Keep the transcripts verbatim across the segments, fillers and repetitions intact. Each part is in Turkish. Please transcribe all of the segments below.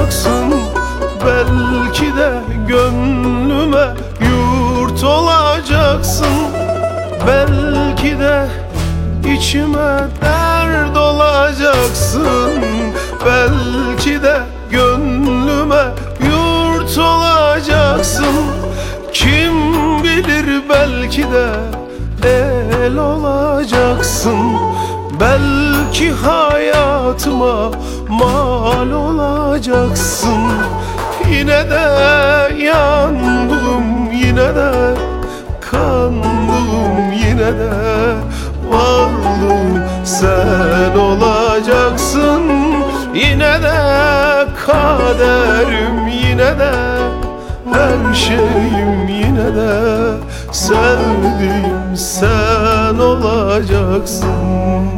olacaksın. Belki de gönlüme yurt olacaksın. Belki de içime dert olacaksın. Belki de gönlüme yurt olacaksın. Kim bilir, belki de el olacaksın. Belki hayatıma mal olacaksın. Yine de yandım, yine de kandım, yine de varlığım sen olacaksın. Yine de kaderim, yine de her şeyim, yine de sevdiğim sen olacaksın.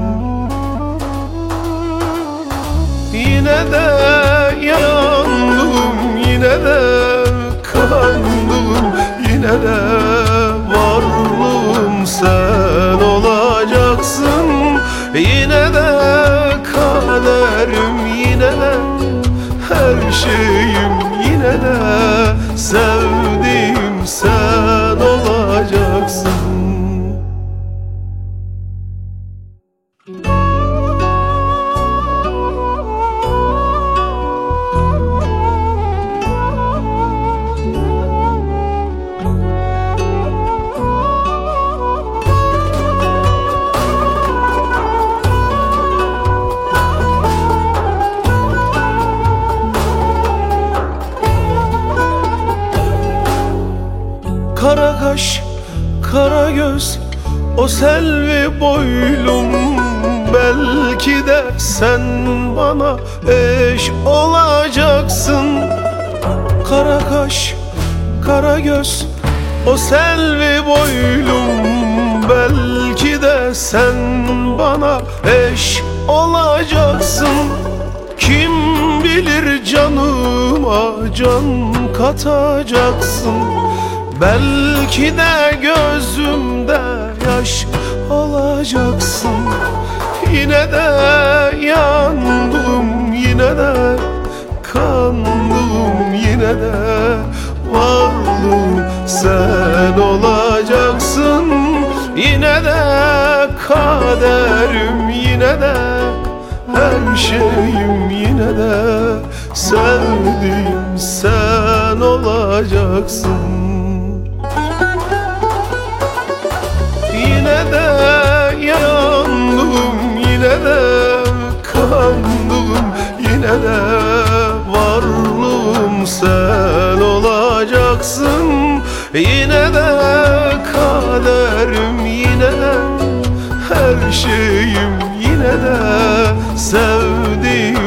Yine de yandım, yine de kandım, yine de varlığım sen olacaksın. Yine de kaderim, yine de her şeyim, yine de sevdiğim sen olacaksın. Kara kaş, kara göz, o selvi boylum. Belki de sen bana eş olacaksın. Kara kaş, kara göz, o selvi boylum. Belki de sen bana eş olacaksın. Kim bilir, canıma can katacaksın. Belki de gözümde yaş olacaksın. Yine de yandım, yine de kandım, yine de varlığım sen olacaksın. Yine de kaderim, yine de her şeyim, yine de sevdiğim sen olacaksın. Yine de yandım, yine de kandım, yine de varlığım sen olacaksın. Yine de kaderim, yine de her şeyim, yine de sevdiğim